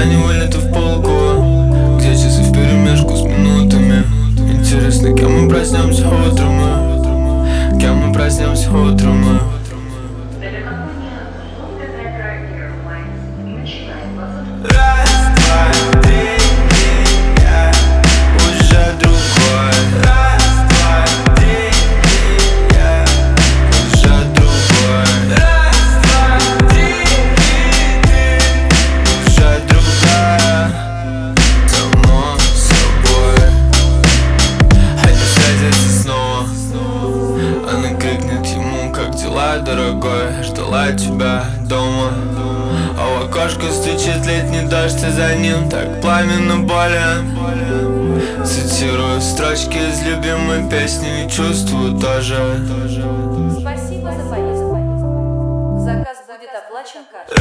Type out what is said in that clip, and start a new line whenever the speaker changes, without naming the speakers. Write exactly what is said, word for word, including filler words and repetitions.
ожидании вылета в полку, где часы вперемешку с минутами. Интересно, кем мы проснемся утром мы? Кем мы проснемся утром мы? Раз, два, три, и я уже другой. Раз, два, три, и я уже другой. Раз, два, три, и ты уже другая. Само собой. Хотя встретиться снова. Она крикнет ему: как дела, дорогой? Ждала тебя дома. А в окошко стучит летний дождь, и за ним так пламенно болен. Цитирую строчки из любимой песни и чувствую тоже.
Спасибо за поездку. Заказ будет оплачен картой.